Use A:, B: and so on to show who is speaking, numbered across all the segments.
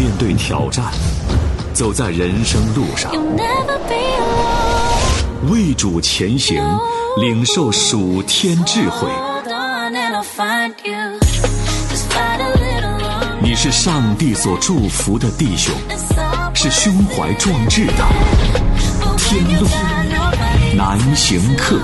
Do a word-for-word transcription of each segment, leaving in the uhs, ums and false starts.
A: 面对挑战，走在人生路上，为主前行，领受属天智慧。你是上帝所祝福的弟兄，是胸怀壮志的天路难行客。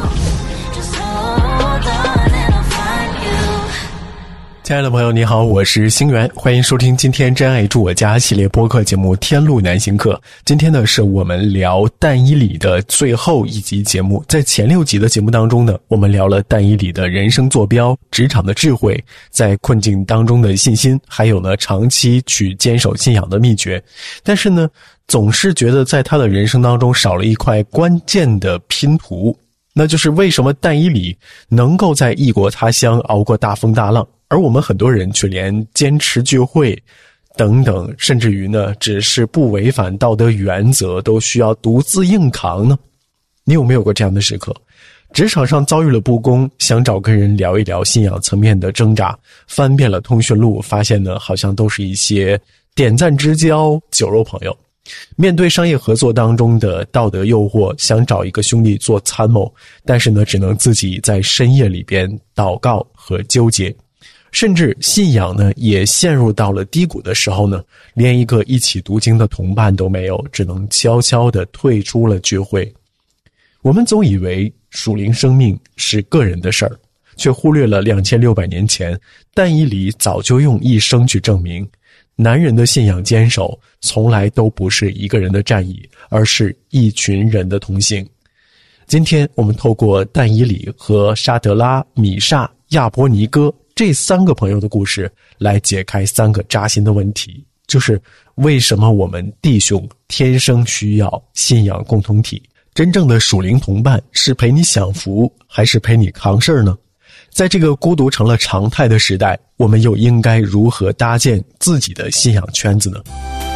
B: 亲爱的朋友你好，我是星源，欢迎收听今天真爱住我家系列播客节目天路难行客。今天呢是我们聊但以理的最后一集节目。在前六集的节目当中呢，我们聊了但以理的人生坐标、职场的智慧、在困境当中的信心，还有呢长期去坚守信仰的秘诀。但是呢总是觉得在他的人生当中少了一块关键的拼图，那就是为什么但以理能够在异国他乡熬过大风大浪，而我们很多人却连坚持聚会等等，甚至于呢只是不违反道德原则都需要独自硬扛呢？你有没有过这样的时刻？职场上遭遇了不公，想找个人聊一聊信仰层面的挣扎，翻遍了通讯录，发现呢好像都是一些点赞之交、酒肉朋友。面对商业合作当中的道德诱惑，想找一个兄弟做参谋，但是呢只能自己在深夜里边祷告和纠结。甚至信仰呢也陷入到了低谷的时候呢，连一个一起读经的同伴都没有，只能悄悄地退出了聚会。我们总以为属灵生命是个人的事儿，却忽略了两千六百年前但以理早就用一生去证明，男人的信仰坚守从来都不是一个人的战役，而是一群人的同行。今天我们透过但以理和沙德拉、米煞、亚伯尼歌这三个朋友的故事来解开三个扎心的问题，就是为什么我们弟兄天生需要信仰共同体？真正的属灵同伴是陪你享福还是陪你扛事儿呢？在这个孤独成了常态的时代，我们又应该如何搭建自己的信仰圈子呢？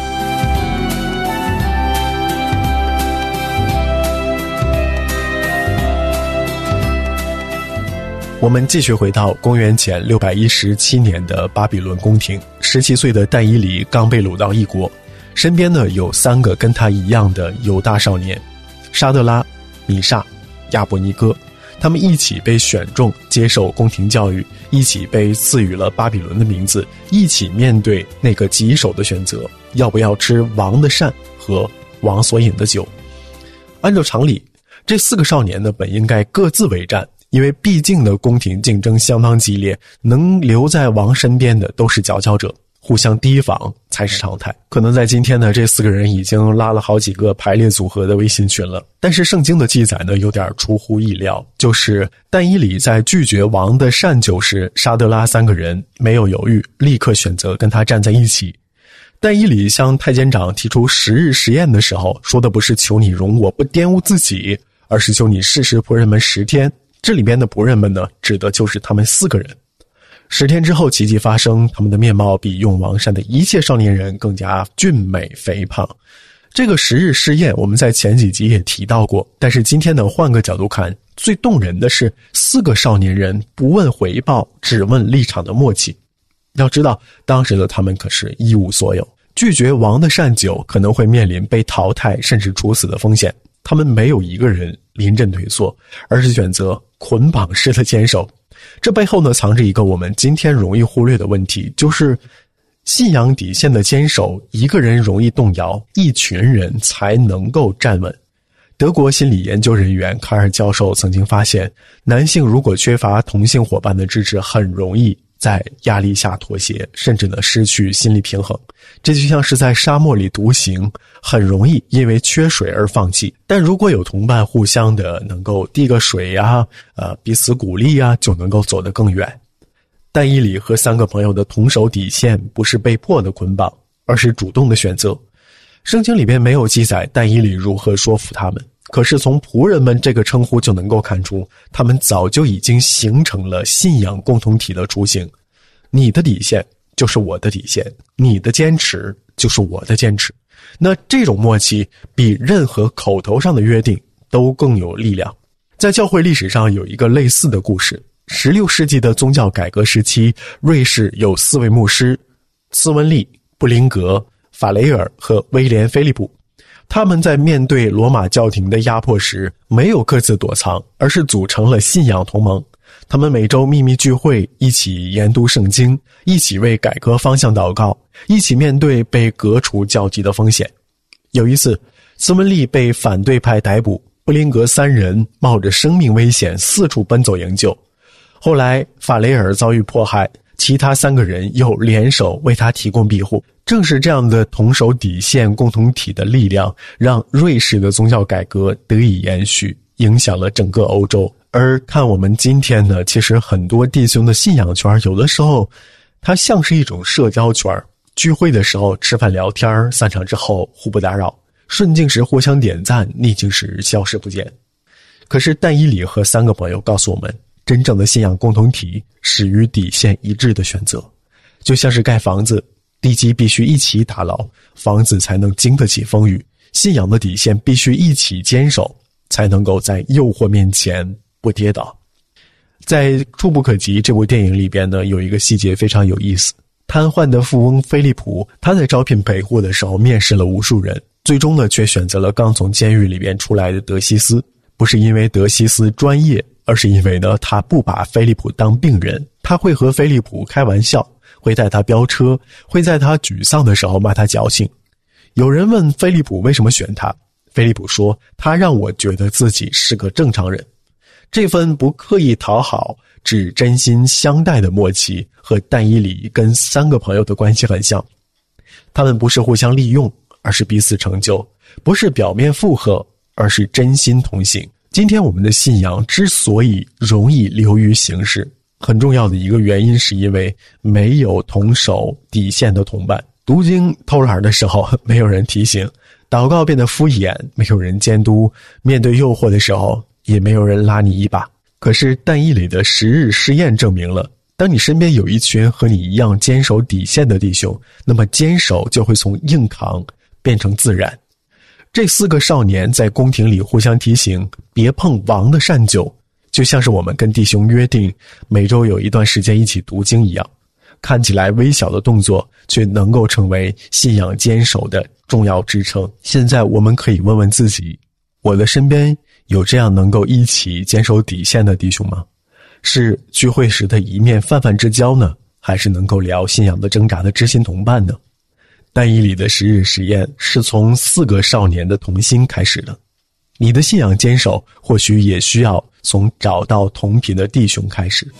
B: 我们继续回到公元前六百一十七年的巴比伦宫廷，十七岁的但以理刚被掳到异国，身边呢有三个跟他一样的犹大少年，沙德拉、米煞、亚伯尼歌，他们一起被选中接受宫廷教育，一起被赐予了巴比伦的名字，一起面对那个棘手的选择，要不要吃王的膳和王所饮的酒。按照常理，这四个少年呢本应该各自为战，因为毕竟的宫廷竞争相当激烈，能留在王身边的都是佼佼者，互相提防才是常态。可能在今天呢，这四个人已经拉了好几个排列组合的微信群了。但是圣经的记载呢有点出乎意料，就是但以理在拒绝王的膳酒时，沙德拉三个人没有犹豫，立刻选择跟他站在一起。但以理向太监长提出十日实验的时候，说的不是求你容我不玷污自己，而是求你试试仆人们十天。这里边的仆人们呢，指的就是他们四个人。十天之后奇迹发生，他们的面貌比用王膳的一切少年人更加俊美肥胖。这个十日试验我们在前几集也提到过，但是今天呢换个角度看，最动人的是四个少年人不问回报，只问立场的默契。要知道当时的他们可是一无所有，拒绝王的膳酒可能会面临被淘汰甚至处死的风险，他们没有一个人临阵退缩，而是选择捆绑式的坚守。这背后呢藏着一个我们今天容易忽略的问题，就是信仰底线的坚守，一个人容易动摇，一群人才能够站稳。德国心理研究人员卡尔教授曾经发现，男性如果缺乏同性伙伴的支持，很容易在压力下妥协，甚至呢失去心理平衡。这就像是在沙漠里独行，很容易因为缺水而放弃，但如果有同伴互相的能够递个水啊，呃，彼此鼓励啊，就能够走得更远。但以理和三个朋友的同守底线不是被迫的捆绑，而是主动的选择。圣经里边没有记载但以理如何说服他们，可是从仆人们这个称呼就能够看出，他们早就已经形成了信仰共同体的雏形。你的底线就是我的底线，你的坚持就是我的坚持。那这种默契比任何口头上的约定都更有力量。在教会历史上有一个类似的故事，十六世纪的宗教改革时期，瑞士有四位牧师，斯文利、布林格、 法雷尔和威廉·菲利普。他们在面对罗马教廷的压迫时，没有各自躲藏，而是组成了信仰同盟。他们每周秘密聚会，一起研读圣经，一起为改革方向祷告，一起面对被革除教籍的风险。有一次，斯文利被反对派逮捕，布林格三人冒着生命危险四处奔走营救。后来法雷尔遭遇迫害，其他三个人又联手为他提供庇护。正是这样的同守底线共同体的力量，让瑞士的宗教改革得以延续，影响了整个欧洲。而看我们今天呢，其实很多弟兄的信仰圈，有的时候它像是一种社交圈，聚会的时候吃饭聊天，散场之后互不打扰，顺境时互相点赞，逆境时消失不见。可是但以理和三个朋友告诉我们，真正的信仰共同体始于底线一致的选择。就像是盖房子，地基必须一起打牢，房子才能经得起风雨。信仰的底线必须一起坚守，才能够在诱惑面前不跌倒。在《触不可及》这部电影里边呢，有一个细节非常有意思。瘫痪的富翁菲利普，他在招聘陪护的时候面试了无数人，最终呢却选择了刚从监狱里边出来的德西斯。不是因为德西斯专业，而是因为呢他不把菲利普当病人，他会和菲利普开玩笑，会带他飙车，会在他沮丧的时候骂他矫情。有人问菲利普为什么选他，菲利普说，他让我觉得自己是个正常人。这份不刻意讨好，只真心相待的默契，和但以理跟三个朋友的关系很像。他们不是互相利用，而是彼此成就；不是表面附和，而是真心同行。今天我们的信仰之所以容易流于形式，很重要的一个原因是因为没有同守底线的同伴。读经偷懒的时候没有人提醒，祷告变得敷衍，没有人监督，面对诱惑的时候也没有人拉你一把。可是但以理的十日试验证明了，当你身边有一群和你一样坚守底线的弟兄，那么坚守就会从硬扛变成自然。这四个少年在宫廷里互相提醒，别碰王的善酒，就像是我们跟弟兄约定每周有一段时间一起读经一样。看起来微小的动作，却能够成为信仰坚守的重要支撑。现在我们可以问问自己，我的身边有这样能够一起坚守底线的弟兄吗？是聚会时的一面泛泛之交呢，还是能够聊信仰的挣扎的知心同伴呢？但以理的十日实验是从四个少年的同心开始的。你的信仰坚守或许也需要从找到同频的弟兄开始。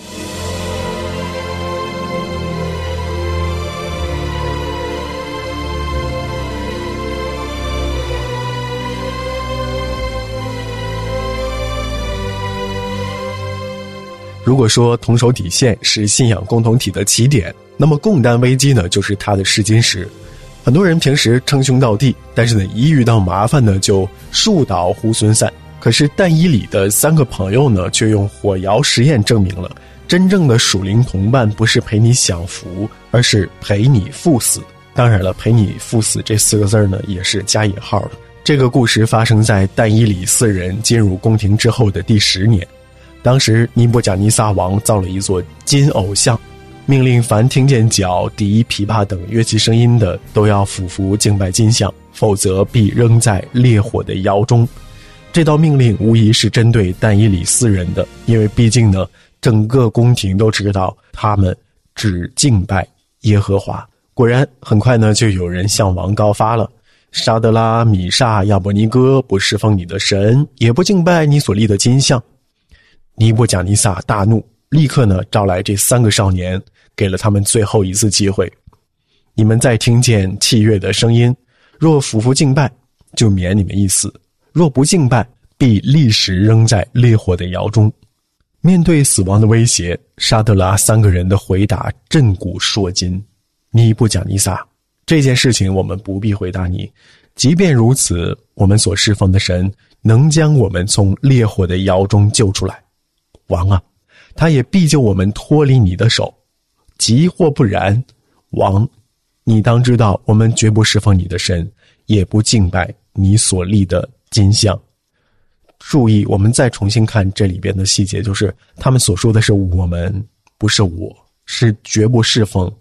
B: 如果说同守底线是信仰共同体的起点，那么共担危机呢，就是它的试金石。很多人平时称兄道弟，但是呢，一遇到麻烦呢，就树倒猢狲散。可是但以理的三个朋友呢，却用火窑实验证明了，真正的属灵同伴不是陪你享福，而是陪你赴死。当然了，陪你赴死这四个字呢，也是加引号的。这个故事发生在但以理四人进入宫廷之后的第十年。当时尼布甲尼撒王造了一座金偶像，命令凡听见角、笛、琵琶等乐器声音的都要俯伏敬拜金像，否则必扔在烈火的窑中。这道命令无疑是针对但以理四人的，因为毕竟呢，整个宫廷都知道他们只敬拜耶和华。果然很快呢，就有人向王告发了，沙德拉、米煞、亚伯尼哥不侍奉你的神，也不敬拜你所立的金像。尼布甲尼撒大怒，立刻呢召来这三个少年，给了他们最后一次机会。你们再听见器乐的声音，若俯伏敬拜，就免你们一死；若不敬拜，必立时扔在烈火的窑中。面对死亡的威胁，沙德拉三个人的回答震古烁今。尼布甲尼撒，这件事情我们不必回答你，即便如此，我们所侍奉的神能将我们从烈火的窑中救出来。王啊，他也必救我们脱离你的手。即或不然，王，你当知道，我们绝不侍奉你的神，也不敬拜你所立的金像。注意，我们再重新看这里边的细节，就是他们所说的是我们，不是我，是绝不侍奉，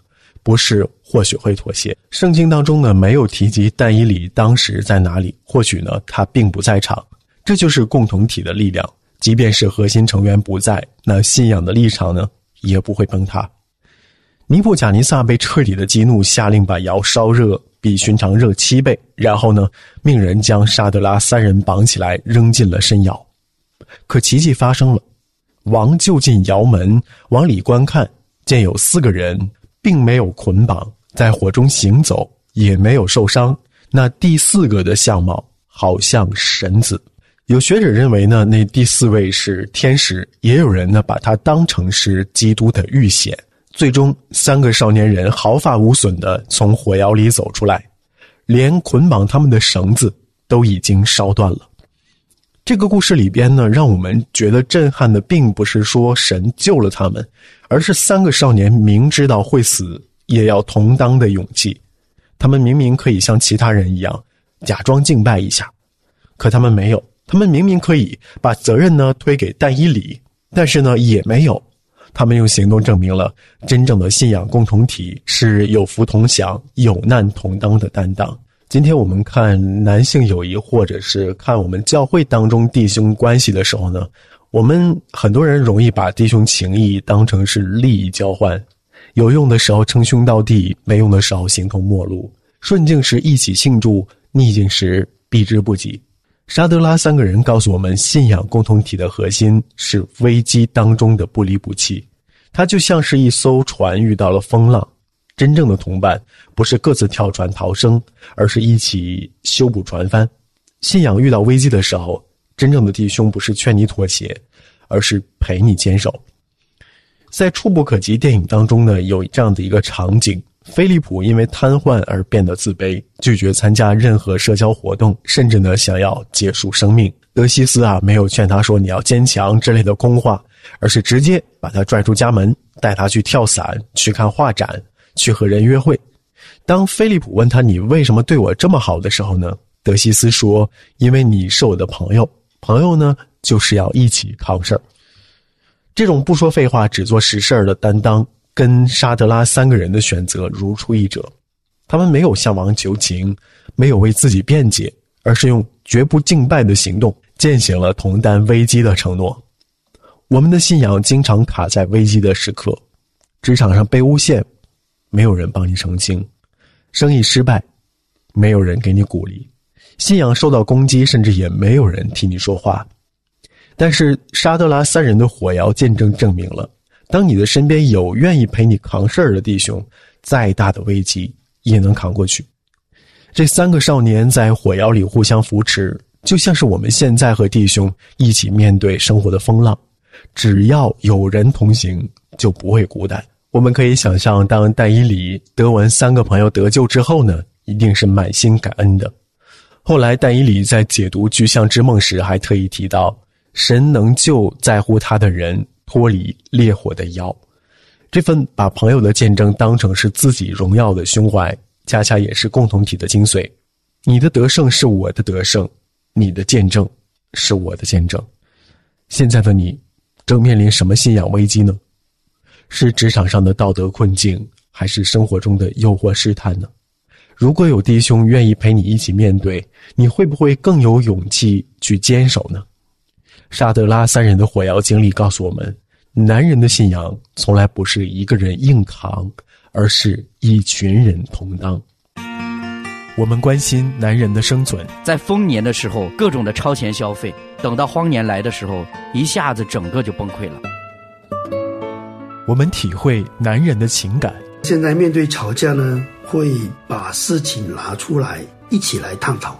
B: 不是或许会妥协。圣经当中呢没有提及但以理当时在哪里，或许呢他并不在场。这就是共同体的力量，即便是核心成员不在，那信仰的立场呢也不会崩塌。尼布甲尼撒被彻底的激怒，下令把窑烧热，比寻常热七倍，然后呢命人将沙德拉三人绑起来扔进了深窑。可奇迹发生了，王就近窑门往里观看，见有四个人并没有捆绑，在火中行走，也没有受伤。那第四个的相貌好像神子。有学者认为呢，那第四位是天使，也有人呢把它当成是基督的预显。最终三个少年人毫发无损地从火窑里走出来，连捆绑他们的绳子都已经烧断了。这个故事里边呢，让我们觉得震撼的并不是说神救了他们，而是三个少年明知道会死也要同当的勇气。他们明明可以像其他人一样假装敬拜一下，可他们没有。他们明明可以把责任呢推给但以理，但是呢也没有。他们用行动证明了真正的信仰共同体是有福同享、有难同当的担当。今天我们看男性友谊，或者是看我们教会当中弟兄关系的时候呢，我们很多人容易把弟兄情谊当成是利益交换，有用的时候称兄道弟，没用的时候形同陌路，顺境时一起庆祝，逆境时避之不及。沙德拉三个人告诉我们，信仰共同体的核心是危机当中的不离不弃。它就像是一艘船遇到了风浪，真正的同伴不是各自跳船逃生，而是一起修补船帆。信仰遇到危机的时候，真正的弟兄不是劝你妥协，而是陪你坚守。在触不可及电影当中呢，有这样的一个场景，菲利普因为瘫痪而变得自卑，拒绝参加任何社交活动，甚至呢想要结束生命。德西斯啊没有劝他说你要坚强之类的空话，而是直接把他拽出家门，带他去跳伞，去看画展，去和人约会。当菲利普问他你为什么对我这么好的时候呢，德西斯说因为你是我的朋友，朋友呢就是要一起扛事儿。这种不说废话只做实事儿的担当跟沙德拉三个人的选择如出一辙。他们没有向王求情，没有为自己辩解，而是用绝不敬拜的行动践行了同担危机的承诺。我们的信仰经常卡在危机的时刻，职场上被诬陷，没有人帮你澄清；生意失败，没有人给你鼓励；信仰受到攻击，甚至也没有人替你说话。但是沙德拉三人的火窑见证证明了，当你的身边有愿意陪你扛事儿的弟兄，再大的危机也能扛过去。这三个少年在火窑里互相扶持，就像是我们现在和弟兄一起面对生活的风浪，只要有人同行，就不会孤单。我们可以想象，当但以理得闻三个朋友得救之后呢，一定是满心感恩的。后来但以理在解读巨象之梦时还特意提到，神能救在乎他的人脱离烈火的窑。这份把朋友的见证当成是自己荣耀的胸怀，恰恰也是共同体的精髓。你的得胜是我的得胜，你的见证是我的见证。现在的你正面临什么信仰危机呢？是职场上的道德困境，还是生活中的诱惑试探呢？如果有弟兄愿意陪你一起面对，你会不会更有勇气去坚守呢？沙德拉三人的火窑经历告诉我们，男人的信仰从来不是一个人硬扛，而是一群人同当。我们关心男人的生存，
C: 在丰年的时候各种的超前消费，等到荒年来的时候，一下子整个就崩溃了。
B: 我们体会男人的情感。
D: 现在面对吵架呢，会把事情拿出来一起来探讨。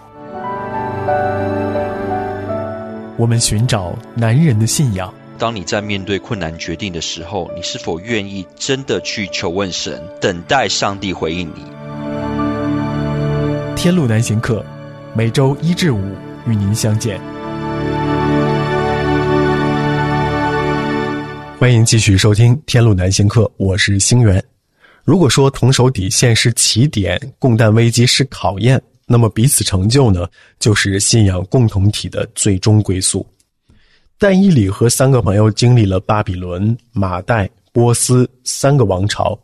B: 我们寻找男人的信仰。
E: 当你在面对困难决定的时候，你是否愿意真的去求问神，等待上帝回应你？
B: 天路南行客，每周一至五与您相见。欢迎继续收听天路南行客，我是星源。如果说同守底线是起点，共担危机是考验，那么彼此成就呢，就是信仰共同体的最终归宿。但以理和三个朋友经历了巴比伦、马代、波斯三个王朝，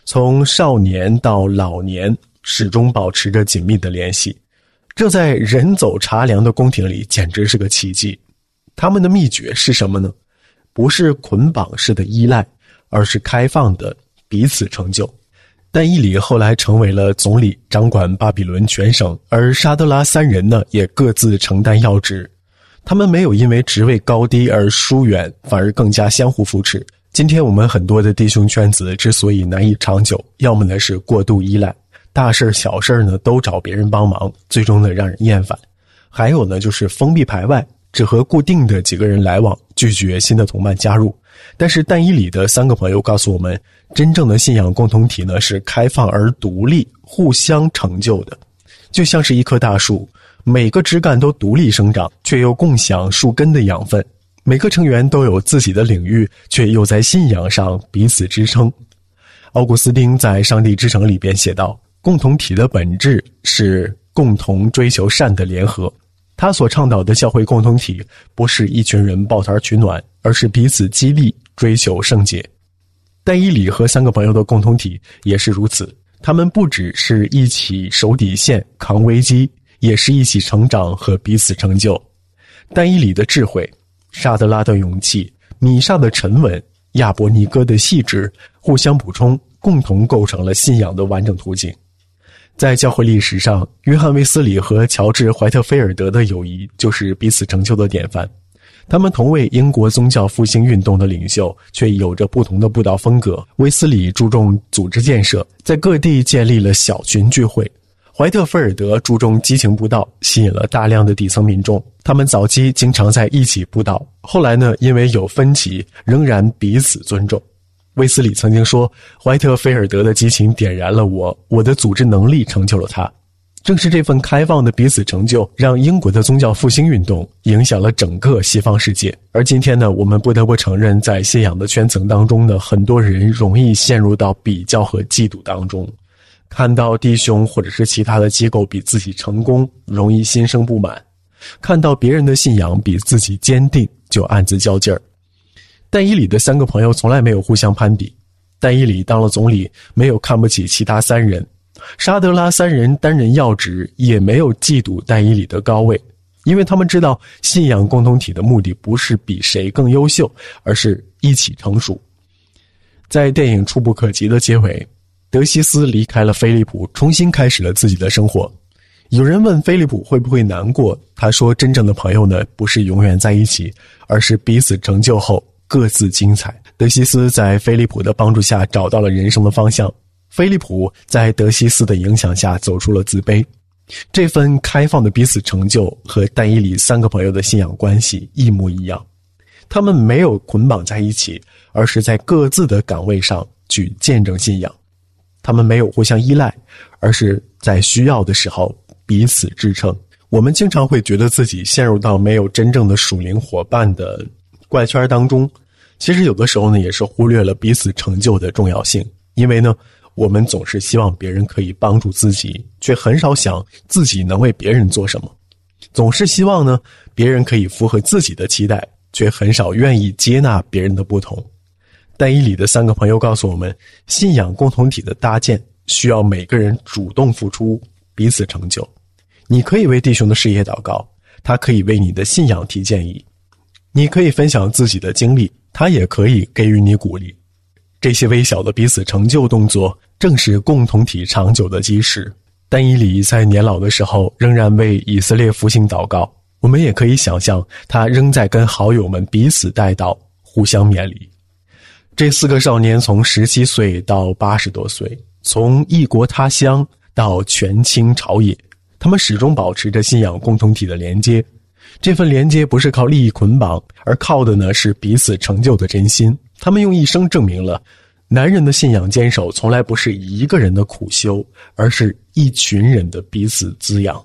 B: 从少年到老年始终保持着紧密的联系，这在人走茶凉的宫廷里简直是个奇迹。他们的秘诀是什么呢？不是捆绑式的依赖，而是开放的彼此成就。但伊里后来成为了总理，掌管巴比伦全省，而沙德拉三人呢，也各自承担要职。他们没有因为职位高低而疏远，反而更加相互扶持。今天我们很多的弟兄圈子之所以难以长久，要么呢是过度依赖，大事小事呢都找别人帮忙，最终呢让人厌烦；还有呢就是封闭排外，只和固定的几个人来往，拒绝新的同伴加入。但是但以理的三个朋友告诉我们，真正的信仰共同体呢是开放而独立，互相成就的。就像是一棵大树，每个枝干都独立生长，却又共享树根的养分。每个成员都有自己的领域，却又在信仰上彼此支撑。奥古斯丁在《上帝之城》里边写道，共同体的本质是共同追求善的联合。他所倡导的教会共同体不是一群人抱团取暖，而是彼此激励，追求圣洁。但以理和三个朋友的共同体也是如此，他们不只是一起守底线扛危机，也是一起成长和彼此成就。但以理的智慧，沙德拉的勇气，米煞的沉稳，亚伯尼哥的细致，互相补充，共同构成了信仰的完整途径。在教会历史上，约翰卫斯理和乔治怀特菲尔德的友谊就是彼此成就的典范。他们同为英国宗教复兴运动的领袖，却有着不同的布道风格。卫斯理注重组织建设，在各地建立了小群聚会；怀特菲尔德注重激情布道，吸引了大量的底层民众。他们早期经常在一起布道，后来呢，因为有分歧，仍然彼此尊重。卫斯理曾经说，怀特菲尔德的激情点燃了我，我的组织能力成就了他。正是这份开放的彼此成就，让英国的宗教复兴运动影响了整个西方世界。而今天呢，我们不得不承认，在信仰的圈层当中呢，很多人容易陷入到比较和嫉妒当中，看到弟兄或者是其他的机构比自己成功，容易心生不满；看到别人的信仰比自己坚定，就暗自较劲儿。但以理的三个朋友从来没有互相攀比，但以理当了总理，没有看不起其他三人；沙德拉三人担任要职，也没有嫉妒但以理的高位，因为他们知道信仰共同体的目的不是比谁更优秀，而是一起成熟。在电影《触不可及》的结尾，德西斯离开了菲利普，重新开始了自己的生活。有人问菲利普会不会难过，他说真正的朋友呢，不是永远在一起，而是彼此成就后各自精彩。德西斯在菲利普的帮助下找到了人生的方向，菲利普在德西斯的影响下走出了自卑。这份开放的彼此成就和但以理三个朋友的信仰关系一模一样，他们没有捆绑在一起，而是在各自的岗位上去见证信仰。他们没有互相依赖，而是在需要的时候彼此支撑。我们经常会觉得自己陷入到没有真正的属灵伙伴的怪圈当中，其实有的时候呢，也是忽略了彼此成就的重要性。因为呢，我们总是希望别人可以帮助自己，却很少想自己能为别人做什么；总是希望呢，别人可以符合自己的期待，却很少愿意接纳别人的不同。但以理的三个朋友告诉我们，信仰共同体的搭建需要每个人主动付出，彼此成就。你可以为弟兄的事业祷告，他可以为你的信仰提建议；你可以分享自己的经历，他也可以给予你鼓励。这些微小的彼此成就动作，正是共同体长久的基石。但以理在年老的时候仍然为以色列复兴祷告，我们也可以想象他仍在跟好友们彼此带祷，互相勉励。这四个少年从十七岁到八十多岁，从异国他乡到权倾朝野，他们始终保持着信仰共同体的连接。这份连接不是靠利益捆绑，而靠的呢是彼此成就的真心。他们用一生证明了，男人的信仰坚守从来不是一个人的苦修，而是一群人的彼此滋养。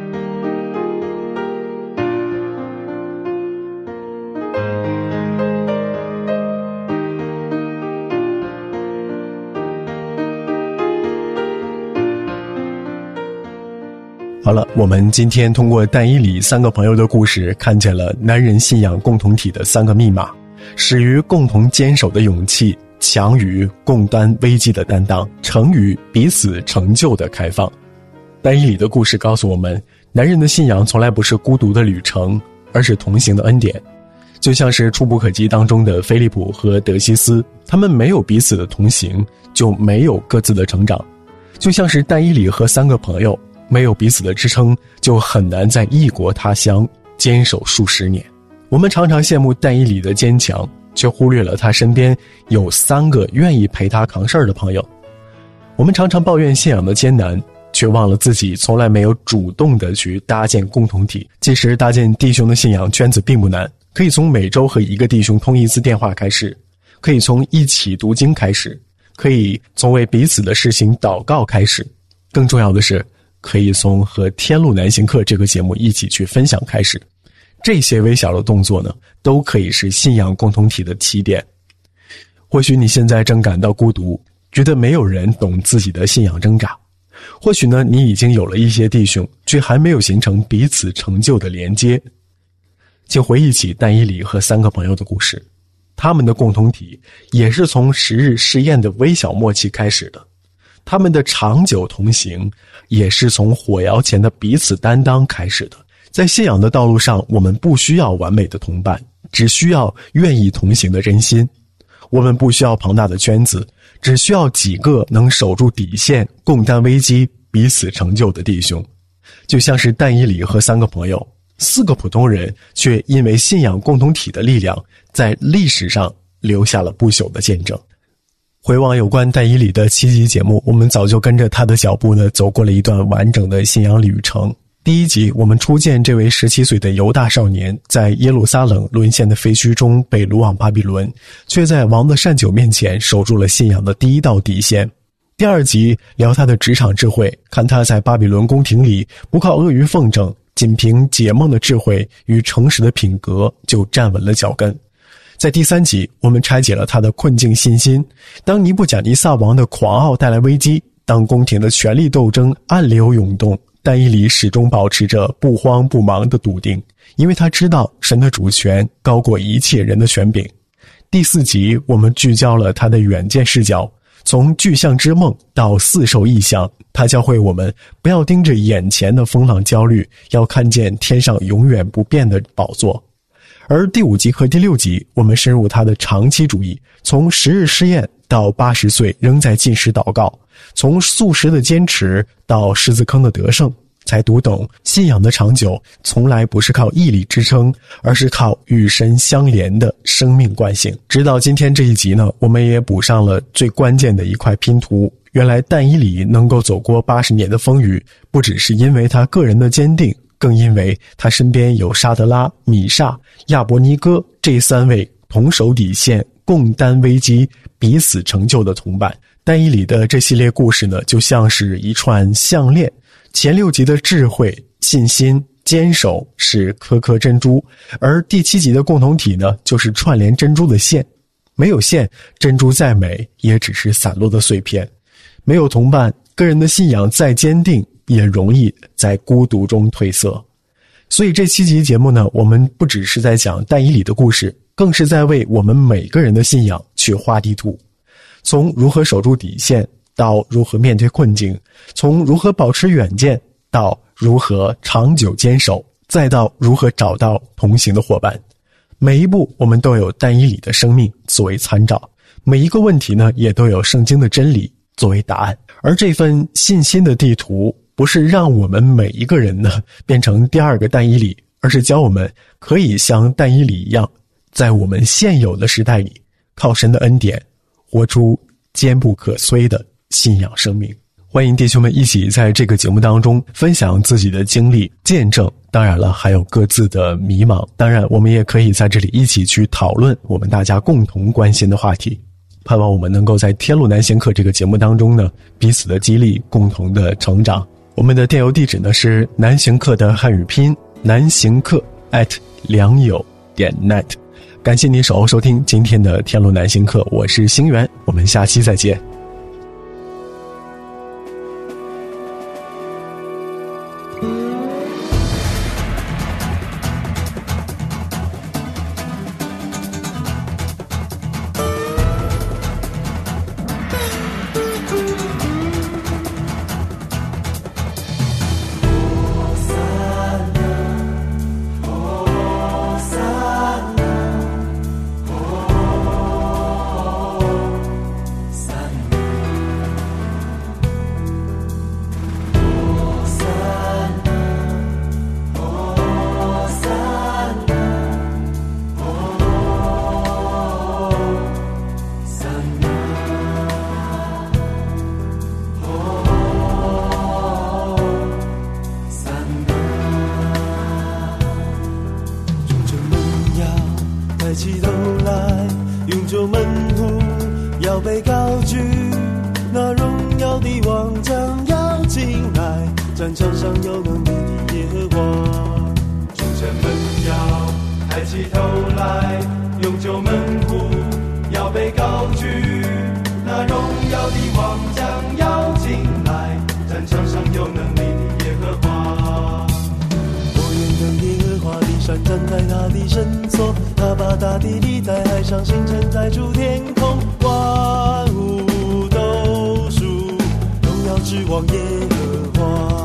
B: 好了，我们今天通过但以理三个朋友的故事，看见了男人信仰共同体的三个密码：始于共同坚守的勇气， 强于共担危机的担当，成于彼此成就的开放。但以理的故事告诉我们，男人的信仰从来不是孤独的旅程，而是同行的恩典。就像是触不可及当中的菲利普和德西斯，他们没有彼此的同行，就没有各自的成长。就像是但以理和三个朋友，没有彼此的支撑，就很难在异国他乡坚守数十年。我们常常羡慕但以理的坚强，却忽略了他身边有三个愿意陪他扛事儿的朋友。我们常常抱怨信仰的艰难，却忘了自己从来没有主动的去搭建共同体。其实搭建弟兄的信仰圈子并不难，可以从每周和一个弟兄通一次电话开始，可以从一起读经开始，可以从为彼此的事情祷告开始，更重要的是可以从和天路南行客这个节目一起去分享开始。这些微小的动作呢，都可以是信仰共同体的起点。或许你现在正感到孤独，觉得没有人懂自己的信仰挣扎。或许呢，你已经有了一些弟兄，却还没有形成彼此成就的连接。请回忆起但以理和三个朋友的故事，他们的共同体也是从十日试验的微小默契开始的，他们的长久同行也是从火窑前的彼此担当开始的。在信仰的道路上，我们不需要完美的同伴，只需要愿意同行的真心。我们不需要庞大的圈子，只需要几个能守住底线、共担危机、彼此成就的弟兄。就像是但以理和三个朋友，四个普通人，却因为信仰共同体的力量，在历史上留下了不朽的见证。回望有关但以理的七集节目，我们早就跟着他的脚步呢，走过了一段完整的信仰旅程。第一集，我们初见这位十七岁的犹大少年，在耶路撒冷沦陷的废墟中被掳往巴比伦，却在王的善酒面前守住了信仰的第一道底线。第二集聊他的职场智慧，看他在巴比伦宫廷里不靠阿谀奉承，仅凭解梦的智慧与诚实的品格就站稳了脚跟。在第三集，我们拆解了他的困境信心。当尼布甲尼撒王的狂傲带来危机，当宫廷的权力斗争暗流涌动，但以理始终保持着不慌不忙的笃定，因为他知道神的主权高过一切人的权柄。第四集，我们聚焦了他的远见视角，从巨象之梦到四兽异象，他教会我们不要盯着眼前的风浪焦虑，要看见天上永远不变的宝座。而第五集和第六集，我们深入他的长期主义，从十日试验到八十岁仍在禁食祷告，从素食的坚持到狮子坑的得胜，才读懂信仰的长久从来不是靠毅力支撑，而是靠与神相连的生命惯性。直到今天这一集呢，我们也补上了最关键的一块拼图。原来但以理能够走过八十年的风雨，不只是因为他个人的坚定，更因为他身边有沙德拉、米煞、亚伯尼哥这三位同守底线、共担危机、彼此成就的同伴。但以理的这系列故事呢，就像是一串项链，前六集的智慧、信心、坚守是颗颗珍珠，而第七集的共同体呢，就是串联珍珠的线。没有线，珍珠再美也只是散落的碎片。没有同伴，个人的信仰再坚定也容易在孤独中褪色。所以这七集节目呢，我们不只是在讲但以理的故事，更是在为我们每个人的信仰去画地图。从如何守住底线到如何面对困境，从如何保持远见到如何长久坚守，再到如何找到同行的伙伴。每一步我们都有但以理的生命作为参照，每一个问题呢，也都有圣经的真理作为答案。而这份信心的地图，不是让我们每一个人呢变成第二个但以理，而是教我们可以像但以理一样，在我们现有的时代里，靠神的恩典活出坚不可摧的信仰生命。欢迎弟兄们一起在这个节目当中分享自己的经历见证，当然了，还有各自的迷茫。当然我们也可以在这里一起去讨论我们大家共同关心的话题。盼望我们能够在天路南行客这个节目当中呢，彼此的激励，共同的成长。我们的电邮地址呢是南行客的汉语拼南行客 at 良友点 net。 感谢你守候收听今天的天路南行客，我是星源，我们下期再见。
F: 战场上有能力的耶和华。众臣们要抬起头来，永久门户要被高举，那荣耀的王将要进来，战场上有能力的耶和华。我愿等耶和华的山站在他的圣所，他把大地立在海上，星辰在诸天空，万物都属荣耀之王耶和华。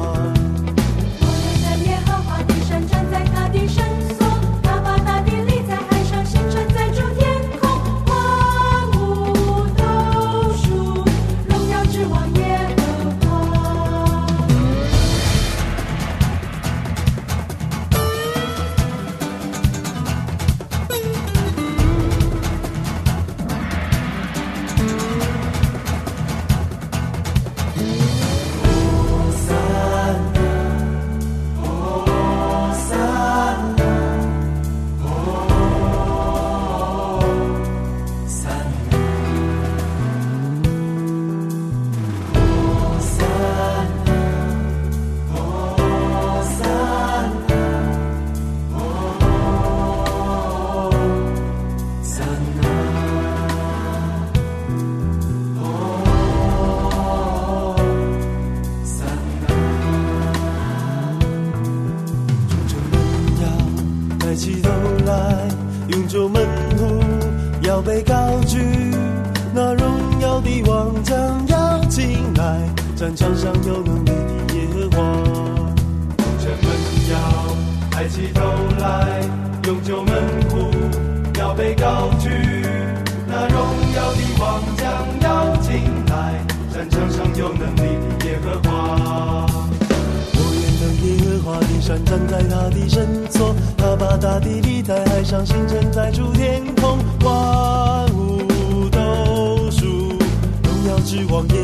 F: 被高举，那荣耀的王将要进来，战场上有能力的耶和华。众臣们要抬起头来，永久门户要被高举，那荣耀的王将要进来，战场上有能力的耶和华。我愿等耶和华的山站在他的圣所，他把大地立在海上，星辰在诸天空，万物都属荣耀之王耶